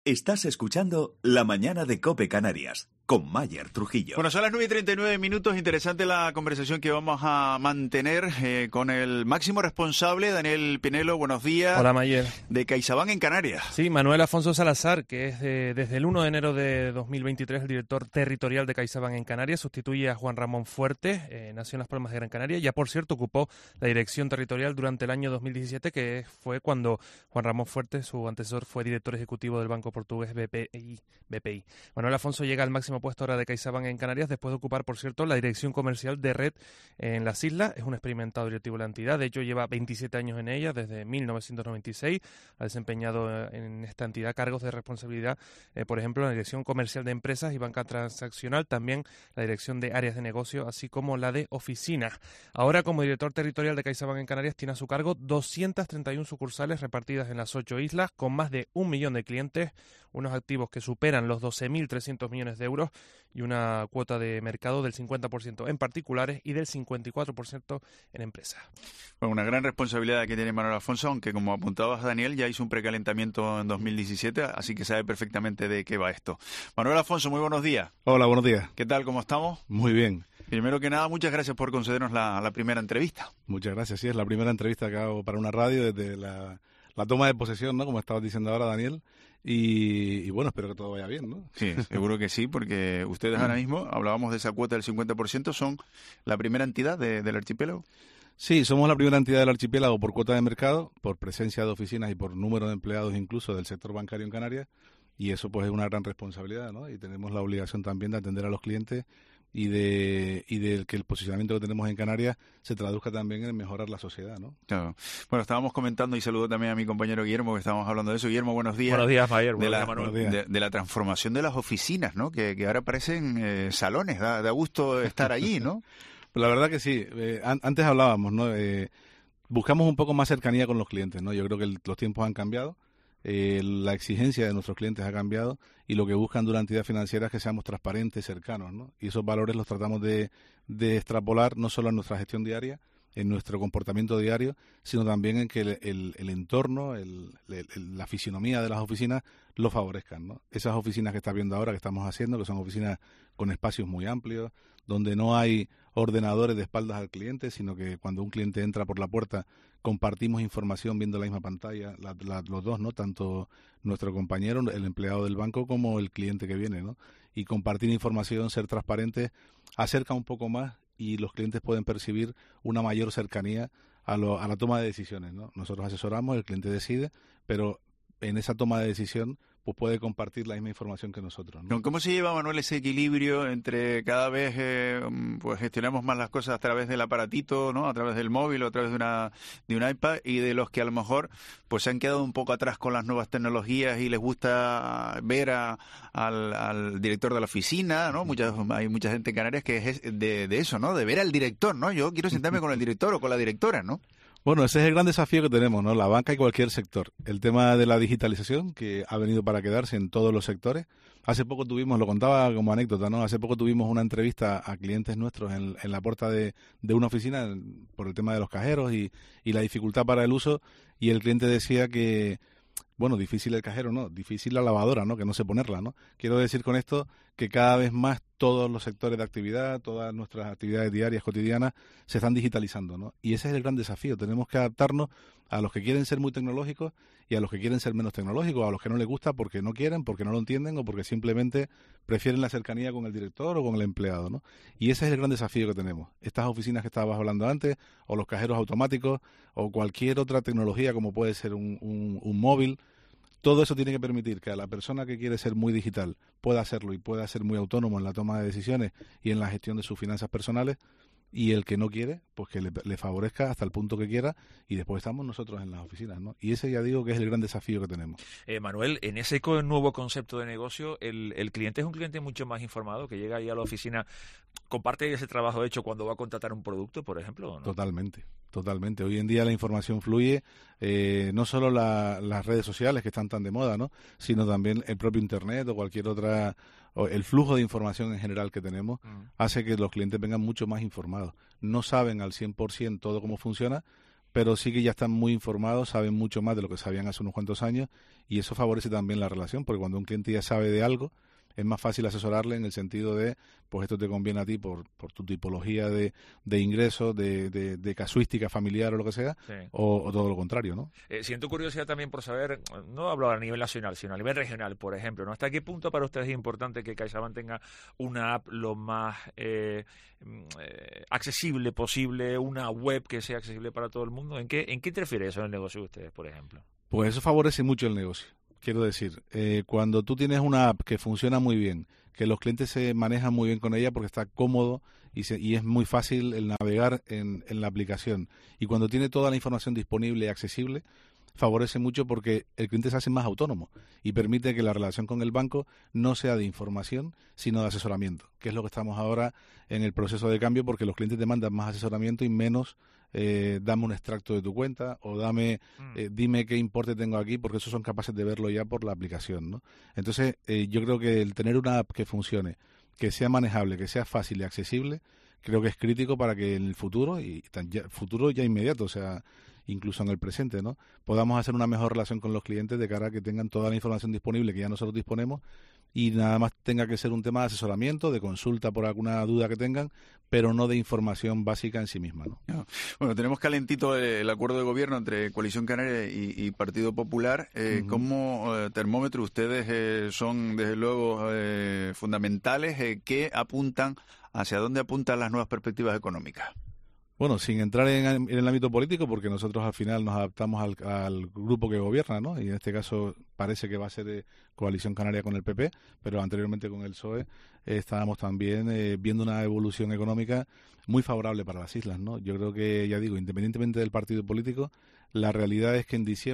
Estás escuchando La Mañana de COPE Canarias, con Mayer Trujillo. Bueno, son las 9:39. Interesante la conversación que vamos a mantener con el máximo responsable, Daniel Pinelo. Buenos días. Hola, Mayer. De CaixaBank en Canarias. Sí, Manuel Afonso Salazar, que es desde el 1 de enero de 2023 el director territorial de CaixaBank en Canarias, sustituye a Juan Ramón Fuerte, nació en Las Palmas de Gran Canaria. Ya, por cierto, ocupó la dirección territorial durante el año 2017, que fue cuando Juan Ramón Fuerte, su antecesor, fue director ejecutivo del banco portugués BPI. Manuel Afonso llega al máximo puesto ahora de CaixaBank en Canarias, después de ocupar, por cierto, la dirección comercial de Red en las islas. Es un experimentado directivo de la entidad, de hecho lleva 27 años en ella, desde 1996. Ha desempeñado en esta entidad cargos de responsabilidad, por ejemplo, la dirección comercial de empresas y banca transaccional, también la dirección de áreas de negocio, así como la de oficinas. Ahora, como director territorial de CaixaBank en Canarias, tiene a su cargo 231 sucursales repartidas en las 8 islas, con más de 1 millón de clientes, unos activos que superan los 12.300 millones de euros y una cuota de mercado del 50% en particulares y del 54% en empresas. Bueno, una gran responsabilidad que tiene Manuel Afonso, aunque como apuntabas, Daniel, ya hizo un precalentamiento en 2017, así que sabe perfectamente de qué va esto. Manuel Afonso, muy buenos días. Hola, buenos días. ¿Qué tal? ¿Cómo estamos? Muy bien. Primero que nada, muchas gracias por concedernos la primera entrevista. Muchas gracias. Sí, es la primera entrevista que hago para una radio desde la toma de posesión, ¿no? Como estabas diciendo ahora, Daniel. Y bueno, espero que todo vaya bien, ¿no? Sí, seguro que sí, porque ustedes ahora mismo, hablábamos de esa cuota del 50%, son la primera entidad del archipiélago. Sí, somos la primera entidad del archipiélago por cuota de mercado, por presencia de oficinas y por número de empleados incluso del sector bancario en Canarias, y eso pues es una gran responsabilidad, ¿no? Y tenemos la obligación también de atender a los clientes y de que el posicionamiento que tenemos en Canarias se traduzca también en mejorar la sociedad, ¿no? Claro. Bueno, estábamos comentando y saludo también a mi compañero Guillermo, que estábamos hablando de eso. Guillermo, buenos días. Buenos días, Mayer. Buenos días, Manuel. De la transformación de las oficinas, ¿no? Que ahora parecen salones, da gusto estar allí, ¿no? La verdad que sí. Antes hablábamos, ¿no? Buscamos un poco más cercanía con los clientes, ¿no? Yo creo que los tiempos han cambiado. La exigencia de nuestros clientes ha cambiado y lo que buscan de una entidad financiera es que seamos transparentes, cercanos, ¿no? Y esos valores los tratamos de extrapolar no solo en nuestra gestión diaria, en nuestro comportamiento diario, sino también en que el entorno, la fisionomía de las oficinas lo favorezcan, ¿no? Esas oficinas que estás viendo ahora, que estamos haciendo, que son oficinas con espacios muy amplios, donde no hay ordenadores de espaldas al cliente, sino que cuando un cliente entra por la puerta compartimos información viendo la misma pantalla, los dos, ¿no? Tanto nuestro compañero, el empleado del banco, como el cliente que viene, ¿no? Y compartir información, ser transparentes, acerca un poco más y los clientes pueden percibir una mayor cercanía a la toma de decisiones, ¿no? Nosotros asesoramos, el cliente decide, pero en esa toma de decisión pues puede compartir la misma información que nosotros, ¿no? ¿Cómo se lleva, Manuel, ese equilibrio entre cada vez pues gestionamos más las cosas a través del aparatito, ¿no? A través del móvil o a través de un iPad, y de los que a lo mejor pues se han quedado un poco atrás con las nuevas tecnologías y les gusta ver al director de la oficina, ¿no? Hay mucha gente en Canarias que es de eso, ¿no? De ver al director, ¿no? Yo quiero sentarme con el director o con la directora, ¿no? Bueno, ese es el gran desafío que tenemos, ¿no? La banca y cualquier sector. El tema de la digitalización, que ha venido para quedarse en todos los sectores. Hace poco tuvimos, lo contaba como anécdota, ¿no? Hace poco tuvimos una entrevista a clientes nuestros en la puerta de una oficina por el tema de los cajeros y la dificultad para el uso, y el cliente decía que, bueno, difícil el cajero, ¿no? Difícil la lavadora, ¿no? Que no sé ponerla, ¿no? Quiero decir con esto que cada vez más todos los sectores de actividad, todas nuestras actividades diarias, cotidianas, se están digitalizando, ¿no? Y ese es el gran desafío. Tenemos que adaptarnos a los que quieren ser muy tecnológicos y a los que quieren ser menos tecnológicos, a los que no les gusta porque no quieren, porque no lo entienden o porque simplemente prefieren la cercanía con el director o con el empleado, ¿no? Y ese es el gran desafío que tenemos. Estas oficinas que estabas hablando antes, o los cajeros automáticos, o cualquier otra tecnología como puede ser un móvil, todo eso tiene que permitir que a la persona que quiere ser muy digital pueda hacerlo y pueda ser muy autónomo en la toma de decisiones y en la gestión de sus finanzas personales, y el que no quiere, pues que le favorezca hasta el punto que quiera, y después estamos nosotros en las oficinas, ¿no? Y ese ya digo que es el gran desafío que tenemos. Manuel, en ese nuevo concepto de negocio, el cliente es un cliente mucho más informado, que llega ahí a la oficina, comparte ese trabajo hecho cuando va a contratar un producto, por ejemplo, ¿no? Totalmente. Hoy en día la información fluye, no solo las redes sociales que están tan de moda, ¿no? Sino también el propio Internet o cualquier otra, o el flujo de información en general que tenemos hace que los clientes vengan mucho más informados. No saben al 100% todo cómo funciona, pero sí que ya están muy informados, saben mucho más de lo que sabían hace unos cuantos años, y eso favorece también la relación, porque cuando un cliente ya sabe de algo, es más fácil asesorarle en el sentido de, pues esto te conviene a ti por tu tipología de ingresos, de casuística familiar o lo que sea, Sí. o todo lo contrario, ¿no? Siento curiosidad también por saber, no hablo a nivel nacional, sino a nivel regional, por ejemplo, ¿no? ¿Hasta qué punto para ustedes es importante que CaixaBank tenga una app lo más accesible posible, una web que sea accesible para todo el mundo? ¿En qué interfiere eso en el negocio de ustedes, por ejemplo? Pues eso favorece mucho el negocio. Quiero decir, cuando tú tienes una app que funciona muy bien, que los clientes se manejan muy bien con ella porque está cómodo y es muy fácil el navegar en la aplicación, y cuando tiene toda la información disponible y accesible, favorece mucho porque el cliente se hace más autónomo y permite que la relación con el banco no sea de información, sino de asesoramiento, que es lo que estamos ahora en el proceso de cambio, porque los clientes demandan más asesoramiento y menos dame un extracto de tu cuenta o dime qué importe tengo aquí, porque eso son capaces de verlo ya por la aplicación, ¿no? Entonces, yo creo que el tener una app que funcione, que sea manejable, que sea fácil y accesible, creo que es crítico para que en el futuro, futuro ya inmediato, o sea, incluso en el presente, ¿no?, podamos hacer una mejor relación con los clientes de cara a que tengan toda la información disponible que ya nosotros disponemos, y nada más tenga que ser un tema de asesoramiento, de consulta por alguna duda que tengan, pero no de información básica en sí misma, ¿no? Bueno, tenemos calentito el acuerdo de gobierno entre Coalición Canaria y Partido Popular. Como termómetro, ustedes son, desde luego, fundamentales. ¿Qué apuntan, hacia dónde apuntan las nuevas perspectivas económicas? Bueno, sin entrar en el ámbito político, porque nosotros al final nos adaptamos al grupo que gobierna, ¿no? Y en este caso parece que va a ser Coalición Canaria con el PP, pero anteriormente con el PSOE estábamos también viendo una evolución económica muy favorable para las islas, ¿no? Yo creo que, ya digo, independientemente del partido político, la realidad es que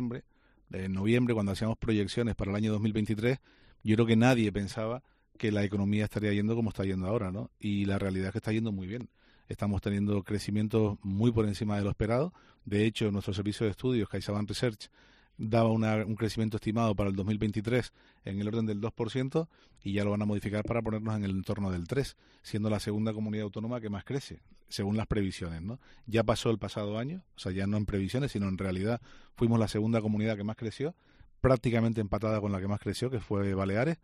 en noviembre, cuando hacíamos proyecciones para el año 2023, yo creo que nadie pensaba que la economía estaría yendo como está yendo ahora, ¿no? Y la realidad es que está yendo muy bien. Estamos teniendo crecimientos muy por encima de lo esperado. De hecho, nuestro servicio de estudios, CaixaBank Research, daba un crecimiento estimado para el 2023 en el orden del 2%, y ya lo van a modificar para ponernos en el entorno del 3%, siendo la segunda comunidad autónoma que más crece, según las previsiones, ¿no? Ya pasó el pasado año, o sea, ya no en previsiones, sino en realidad fuimos la segunda comunidad que más creció, prácticamente empatada con la que más creció, que fue Baleares,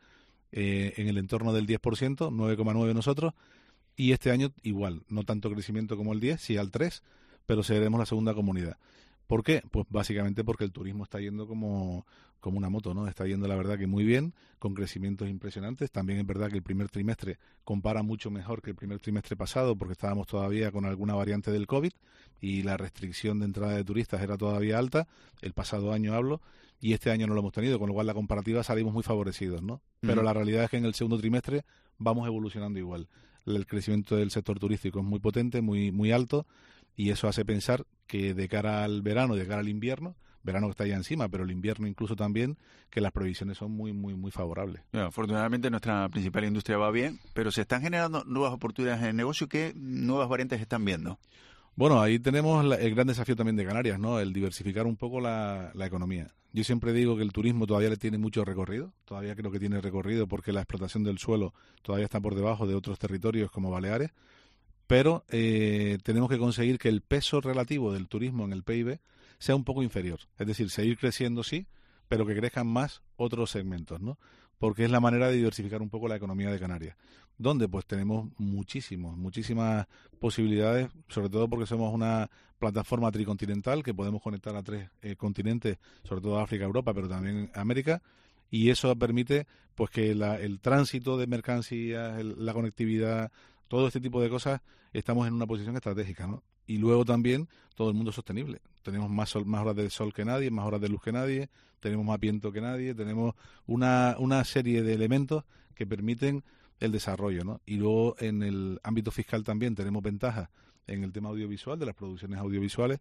en el entorno del 10%, 9,9% nosotros. Y este año igual, no tanto crecimiento como el 10, sí al 3, pero seremos la segunda comunidad. ¿Por qué? Pues básicamente porque el turismo está yendo como una moto, ¿no? Está yendo, la verdad, que muy bien, con crecimientos impresionantes. También es verdad que el primer trimestre compara mucho mejor que el primer trimestre pasado, porque estábamos todavía con alguna variante del COVID y la restricción de entrada de turistas era todavía alta. El pasado año hablo, y este año no lo hemos tenido, con lo cual la comparativa salimos muy favorecidos, ¿no? Pero la realidad es que en el segundo trimestre vamos evolucionando igual. El crecimiento del sector turístico es muy potente, muy, muy alto, y eso hace pensar que de cara al verano, de cara al invierno, verano que está ya encima, pero el invierno incluso también, que las previsiones son muy, muy, muy favorables. Bueno, afortunadamente nuestra principal industria va bien, pero se están generando nuevas oportunidades en el negocio. ¿Qué nuevas variantes están viendo? Bueno, ahí tenemos el gran desafío también de Canarias, ¿no? El diversificar un poco la economía. Yo siempre digo que el turismo todavía le tiene mucho recorrido, todavía creo que tiene recorrido porque la explotación del suelo todavía está por debajo de otros territorios como Baleares, pero tenemos que conseguir que el peso relativo del turismo en el PIB sea un poco inferior. Es decir, seguir creciendo sí, pero que crezcan más otros segmentos, ¿no? Porque es la manera de diversificar un poco la economía de Canarias. ¿Dónde? Pues tenemos muchísimas posibilidades, sobre todo porque somos una plataforma tricontinental que podemos conectar a 3 continentes, sobre todo África, Europa, pero también América, y eso permite pues que el tránsito de mercancías, la conectividad, todo este tipo de cosas, estamos en una posición estratégica, ¿no? Y luego también todo el mundo es sostenible. Tenemos más horas de sol que nadie, más horas de luz que nadie, tenemos más viento que nadie, tenemos una serie de elementos que permiten el desarrollo, ¿no? Y luego en el ámbito fiscal también tenemos ventajas en el tema audiovisual, de las producciones audiovisuales,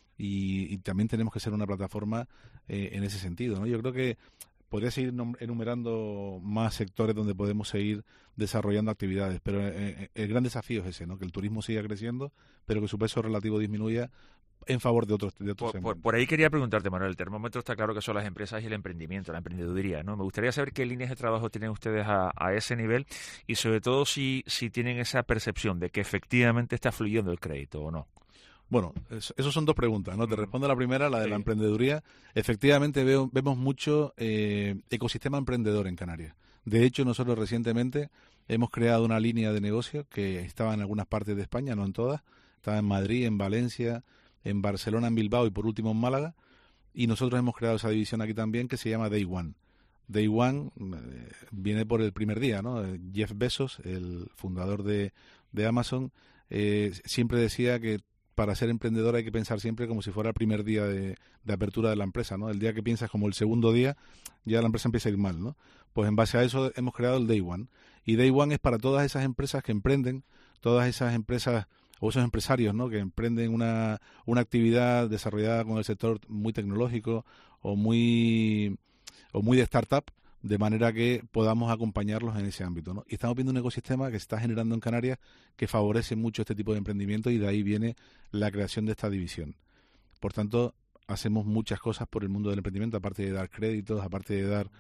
y también tenemos que ser una plataforma en ese sentido, ¿no? Yo creo que podría seguir enumerando más sectores donde podemos seguir desarrollando actividades, pero el gran desafío es ese, ¿no? Que el turismo siga creciendo, pero que su peso relativo disminuya en favor de otros segmentos. Por ahí quería preguntarte, Manuel, el termómetro está claro que son las empresas y el emprendimiento, la emprendeduría, ¿no? Me gustaría saber qué líneas de trabajo tienen ustedes a ese nivel, y sobre todo si tienen esa percepción de que efectivamente está fluyendo el crédito o no. Bueno, esos son dos preguntas, ¿no? Te respondo la primera, la de la emprendeduría. Efectivamente vemos mucho ecosistema emprendedor en Canarias. De hecho, nosotros recientemente hemos creado una línea de negocio que estaba en algunas partes de España, no en todas. Estaba en Madrid, en Valencia, en Barcelona, en Bilbao y por último en Málaga. Y nosotros hemos creado esa división aquí también que se llama Day One. Day One viene por el primer día, ¿no? Jeff Bezos, el fundador de Amazon, siempre decía que para ser emprendedor hay que pensar siempre como si fuera el primer día de apertura de la empresa, ¿no? El día que piensas como el segundo día, ya la empresa empieza a ir mal, ¿no? Pues en base a eso hemos creado el Day One. Y Day One es para todas esas empresas que emprenden, todas esas empresas o esos empresarios, ¿no? Que emprenden una actividad desarrollada con el sector muy tecnológico o muy de startup, de manera que podamos acompañarlos en ese ámbito, ¿no? Y estamos viendo un ecosistema que se está generando en Canarias que favorece mucho este tipo de emprendimiento y de ahí viene la creación de esta división. Por tanto, hacemos muchas cosas por el mundo del emprendimiento, aparte de dar créditos, aparte de dar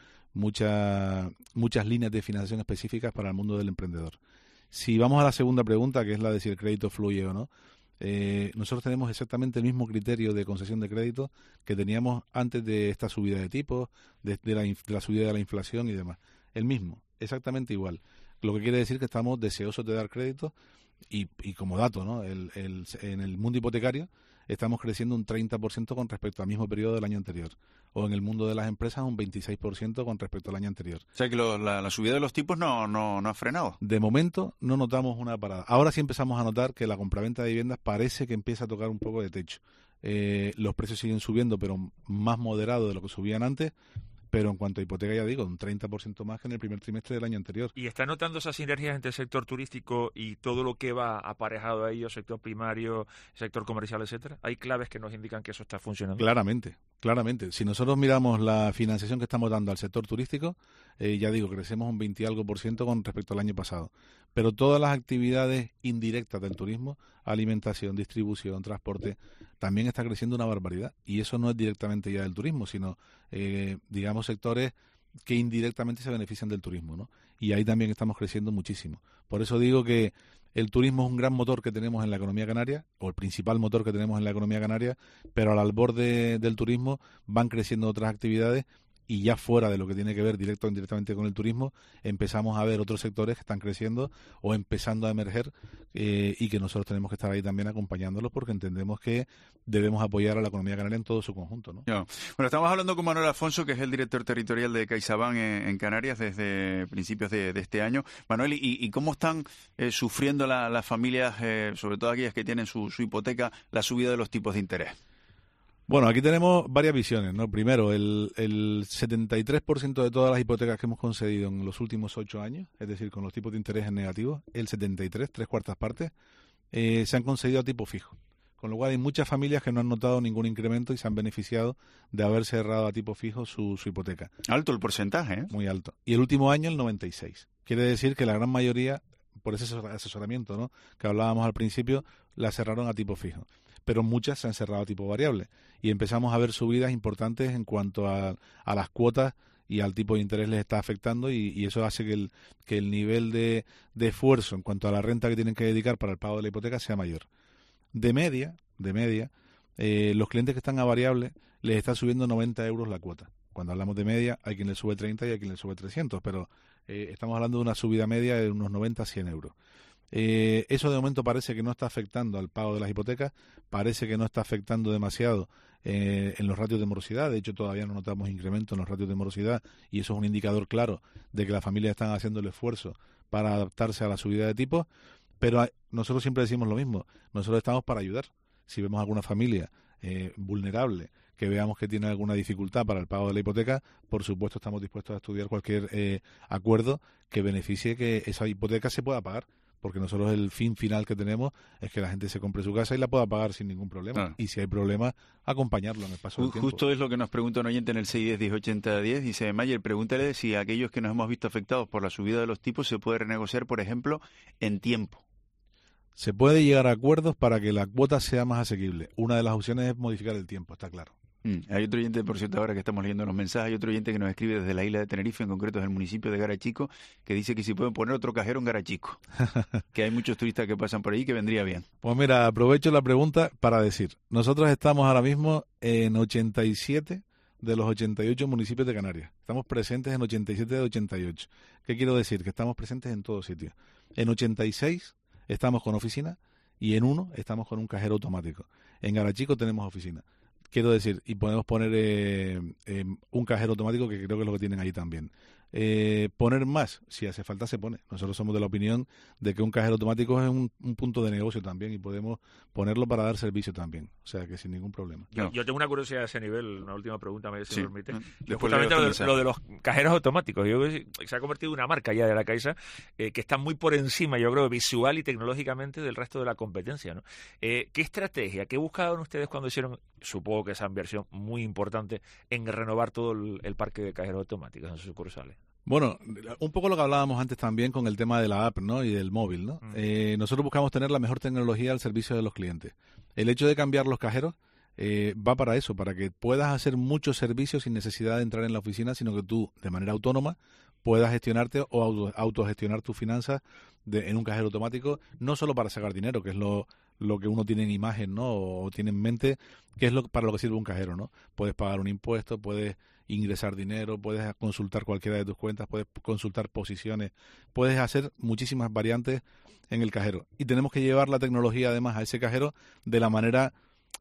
muchas líneas de financiación específicas para el mundo del emprendedor. Si vamos a la segunda pregunta, que es la de si el crédito fluye o no, nosotros tenemos exactamente el mismo criterio de concesión de crédito que teníamos antes de esta subida de tipos, de la subida de la inflación y demás. El mismo, exactamente igual. Lo que quiere decir que estamos deseosos de dar crédito y como dato, ¿no? En el mundo hipotecario estamos creciendo un 30% con respecto al mismo periodo del año anterior. O en el mundo de las empresas un 26% con respecto al año anterior. O sea que la subida de los tipos no ha frenado. De momento no notamos una parada. Ahora sí empezamos a notar que la compraventa de viviendas parece que empieza a tocar un poco de techo. Los precios siguen subiendo, pero más moderado de lo que subían antes. Pero en cuanto a hipoteca, ya digo, un 30% más que en el primer trimestre del año anterior. ¿Y está notando esas sinergias entre el sector turístico y todo lo que va aparejado a ello, sector primario, sector comercial, etcétera? ¿Hay claves que nos indican que eso está funcionando? Claramente. Si nosotros miramos la financiación que estamos dando al sector turístico, ya digo, crecemos un 20 y algo % con respecto al año pasado. Pero todas las actividades indirectas del turismo, alimentación, distribución, transporte, también está creciendo una barbaridad. Y eso no es directamente ya del turismo, sino, digamos, sectores que indirectamente se benefician del turismo, ¿no? Y ahí también estamos creciendo muchísimo. Por eso digo que el turismo es un gran motor que tenemos en la economía canaria, o el principal motor que tenemos en la economía canaria, pero al albor del turismo van creciendo otras actividades y ya fuera de lo que tiene que ver directo o indirectamente con el turismo, empezamos a ver otros sectores que están creciendo o empezando a emerger y que nosotros tenemos que estar ahí también acompañándolos porque entendemos que debemos apoyar a la economía canaria en todo su conjunto, ¿no? Bueno, estamos hablando con Manuel Afonso, que es el director territorial de CaixaBank en Canarias desde principios de este año. Manuel, ¿y cómo están sufriendo las familias, sobre todo aquellas que tienen su hipoteca, la subida de los tipos de interés? Bueno, aquí tenemos varias visiones, ¿no? Primero, el 73% de todas las hipotecas que hemos concedido en los últimos 8 años, es decir, con los tipos de interés en negativo, el 73, 3/4 partes, se han concedido a tipo fijo. Con lo cual hay muchas familias que no han notado ningún incremento y se han beneficiado de haber cerrado a tipo fijo su hipoteca. Alto el porcentaje, ¿eh? Muy alto. Y el último año el 96. Quiere decir que la gran mayoría, por ese asesoramiento, ¿no?, que hablábamos al principio, la cerraron a tipo fijo. Pero muchas se han cerrado a tipo variable y empezamos a ver subidas importantes en cuanto a las cuotas y al tipo de interés les está afectando y eso hace que el nivel de esfuerzo en cuanto a la renta que tienen que dedicar para el pago de la hipoteca sea mayor. De media, los clientes que están a variable les está subiendo 90 euros la cuota. Cuando hablamos de media, hay quien le sube 30 y hay quien le sube 300, pero estamos hablando de una subida media de unos 90 a 100 euros. Eso de momento parece que no está afectando al pago de las hipotecas, parece que no está afectando demasiado en los ratios de morosidad. De hecho, todavía no notamos incremento en los ratios de morosidad y eso es un indicador claro de que las familias están haciendo el esfuerzo para adaptarse a la subida de tipos, pero nosotros siempre decimos lo mismo, nosotros estamos para ayudar. Si vemos alguna familia vulnerable, que veamos que tiene alguna dificultad para el pago de la hipoteca, por supuesto estamos dispuestos a estudiar cualquier acuerdo que beneficie que esa hipoteca se pueda pagar. Porque nosotros el fin final que tenemos es que la gente se compre su casa y la pueda pagar sin ningún problema. Ah. Y si hay problema, acompañarlo en el paso del tiempo. Justo es lo que nos pregunta un oyente en el 610-1080-10. Dice, Mayer, pregúntale si aquellos que nos hemos visto afectados por la subida de los tipos se puede renegociar, por ejemplo, en tiempo. Se puede llegar a acuerdos para que la cuota sea más asequible. Una de las opciones es modificar el tiempo, está claro. Hay otro oyente, por cierto, ahora que estamos leyendo los mensajes, hay otro oyente que nos escribe desde la isla de Tenerife, en concreto desde el municipio de Garachico, que dice que si pueden poner otro cajero en Garachico, que hay muchos turistas que pasan por ahí, que vendría bien. Pues mira, aprovecho la pregunta para decir, nosotros estamos ahora mismo en 87 de los 88 municipios de Canarias. Estamos presentes en 87 de 88. ¿Qué quiero decir? Que estamos presentes en todos sitios. En 86 estamos con oficina y en 1 estamos con un cajero automático. En Garachico tenemos oficina. Quiero decir, y podemos poner un cajero automático, que creo que es lo que tienen ahí también. Poner más, si hace falta se pone. Nosotros somos de la opinión de que un cajero automático es un punto de negocio también y podemos ponerlo para dar servicio también. O sea que sin ningún problema. Yo tengo una curiosidad a ese nivel, una última pregunta, si me permite. Después justamente lo de los cajeros automáticos. Yo creo que se ha convertido en una marca ya de la Caixa que está muy por encima, yo creo, visual y tecnológicamente del resto de la competencia, ¿no? ¿Qué estrategia, qué buscaban ustedes cuando hicieron, supongo que esa inversión muy importante, en renovar todo el parque de cajeros automáticos en sus sucursales? Bueno, un poco lo que hablábamos antes también con el tema de la app, ¿no? Y del móvil, ¿no? Nosotros buscamos tener la mejor tecnología al servicio de los clientes. El hecho de cambiar los cajeros va para eso, para que puedas hacer muchos servicios sin necesidad de entrar en la oficina, sino que tú, de manera autónoma, puedas gestionarte o autogestionar tus finanzas en un cajero automático, no solo para sacar dinero, que es lo que uno tiene en imagen, ¿no? O tiene en mente, que es para lo que sirve un cajero, ¿no? Puedes pagar un impuesto, puedes ingresar dinero, puedes consultar cualquiera de tus cuentas, puedes consultar posiciones, puedes hacer muchísimas variantes en el cajero. Y tenemos que llevar la tecnología además a ese cajero de la manera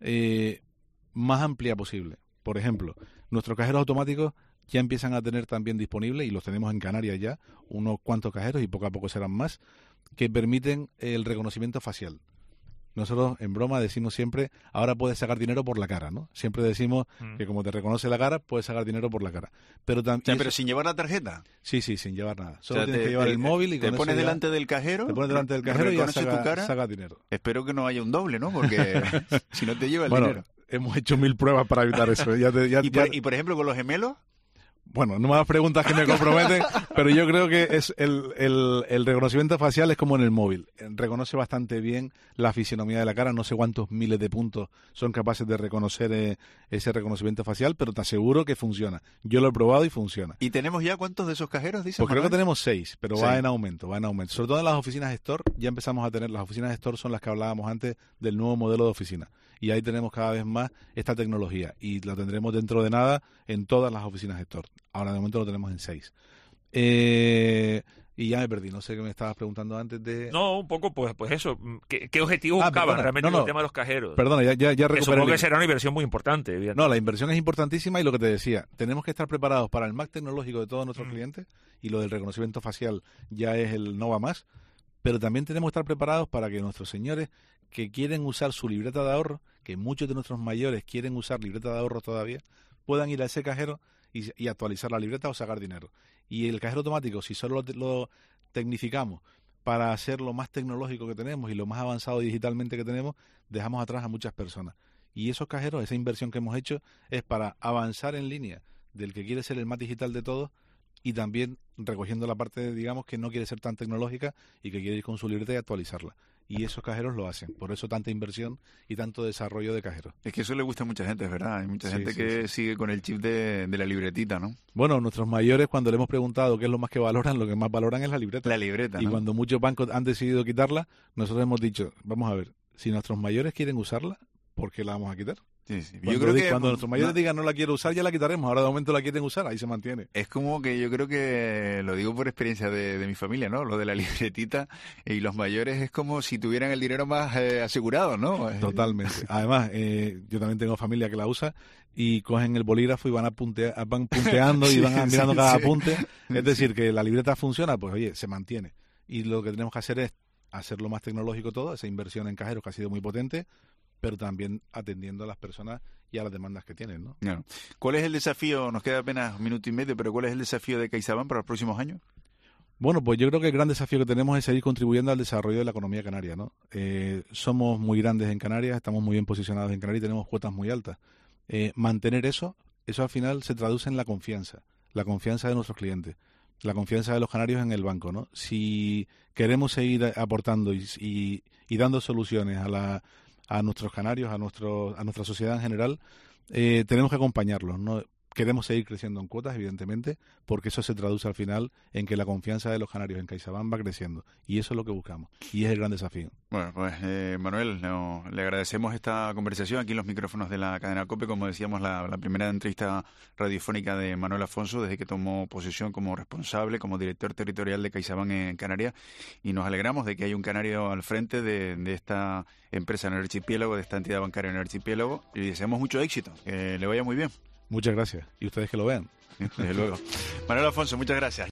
más amplia posible. Por ejemplo, nuestros cajeros automáticos ya empiezan a tener también disponibles, y los tenemos en Canarias ya, unos cuantos cajeros, y poco a poco serán más, que permiten el reconocimiento facial. Nosotros, en broma, decimos siempre, ahora puedes sacar dinero por la cara, ¿no? Siempre decimos que como te reconoce la cara, puedes sacar dinero por la cara. Pero también, pero sin llevar la tarjeta. Sí, sin llevar nada. Solo tienes que llevar el móvil y te pones delante del cajero. Te pones delante del cajero y ya saca dinero. Espero que no haya un doble, ¿no? Porque si no te lleva el dinero. Hemos hecho 1000 pruebas para evitar eso. ¿Y por ejemplo, con los gemelos? Bueno, no más preguntas que me comprometen, pero yo creo que es el reconocimiento facial es como en el móvil. Reconoce bastante bien la fisionomía de la cara. No sé cuántos miles de puntos son capaces de reconocer ese reconocimiento facial, pero te aseguro que funciona. Yo lo he probado y funciona. ¿Y tenemos ya cuántos de esos cajeros, dices? Pues creo que tenemos 6, pero va en aumento. Sobre todo en las oficinas Store, ya empezamos a tener. Las oficinas Store son las que hablábamos antes del nuevo modelo de oficina. Y ahí tenemos cada vez más esta tecnología. Y la tendremos dentro de nada en todas las oficinas Store. Ahora de momento lo tenemos en 6. Y ya me perdí. No sé qué me estabas preguntando antes de... No, un poco, pues eso. ¿Qué objetivo buscaban realmente el tema de los cajeros? Perdona, ya recuperé. Supongo que será una inversión muy importante. No, la inversión es importantísima y lo que te decía, tenemos que estar preparados para el más tecnológico de todos nuestros clientes, y lo del reconocimiento facial ya es el no va más, pero también tenemos que estar preparados para que nuestros señores que quieren usar su libreta de ahorro, que muchos de nuestros mayores quieren usar libreta de ahorro todavía, puedan ir a ese cajero y actualizar la libreta o sacar dinero. Y el cajero automático, si solo lo tecnificamos para hacer lo más tecnológico que tenemos y lo más avanzado digitalmente que tenemos, dejamos atrás a muchas personas. Y esos cajeros, esa inversión que hemos hecho, es para avanzar en línea del que quiere ser el más digital de todos, y también recogiendo la parte, digamos, que no quiere ser tan tecnológica y que quiere ir con su libreta y actualizarla. Y esos cajeros lo hacen. Por eso tanta inversión y tanto desarrollo de cajeros. Es que eso le gusta a mucha gente, es verdad. Hay mucha gente que sigue con el chip de la libretita, ¿no? Bueno, nuestros mayores, cuando le hemos preguntado qué es lo más que valoran, lo que más valoran es la libreta. La libreta, Y ¿no? cuando muchos bancos han decidido quitarla, nosotros hemos dicho, vamos a ver, si nuestros mayores quieren usarla, ¿por qué la vamos a quitar? Sí, sí. Yo creo que cuando nuestros mayores digan no la quiero usar, ya la quitaremos. Ahora de momento la quieren usar, ahí se mantiene. Es como que yo creo que, lo digo por experiencia de mi familia, ¿no? Lo de la libretita y los mayores es como si tuvieran el dinero más asegurado, ¿no? Totalmente. Además, yo también tengo familia que la usa y cogen el bolígrafo y van punteando y van mirando cada apunte. Es decir, que la libreta funciona, pues oye, se mantiene. Y lo que tenemos que hacer es hacerlo más tecnológico todo, esa inversión en cajeros que ha sido muy potente, pero también atendiendo a las personas y a las demandas que tienen, ¿no? Claro. ¿Cuál es el desafío? Nos queda apenas 1 minuto y medio, pero ¿cuál es el desafío de CaixaBank para los próximos años? Bueno, pues yo creo que el gran desafío que tenemos es seguir contribuyendo al desarrollo de la economía canaria, ¿no? Somos muy grandes en Canarias, estamos muy bien posicionados en Canarias y tenemos cuotas muy altas. Mantener eso al final se traduce en la confianza de nuestros clientes, la confianza de los canarios en el banco, ¿no? Si queremos seguir aportando y dando soluciones a nuestros canarios, a nuestra sociedad en general, tenemos que acompañarlos, ¿no? Queremos seguir creciendo en cuotas, evidentemente, porque eso se traduce al final en que la confianza de los canarios en CaixaBank va creciendo. Y eso es lo que buscamos. Y es el gran desafío. Bueno, pues Manuel, le agradecemos esta conversación aquí en los micrófonos de la cadena COPE. Como decíamos, la primera entrevista radiofónica de Manuel Afonso desde que tomó posesión como responsable, como director territorial de CaixaBank en Canarias. Y nos alegramos de que haya un canario al frente de esta empresa en el archipiélago, de esta entidad bancaria en el archipiélago. Y deseamos mucho éxito, que le vaya muy bien. Muchas gracias. Y ustedes que lo vean. Desde luego. Manuel Afonso, muchas gracias.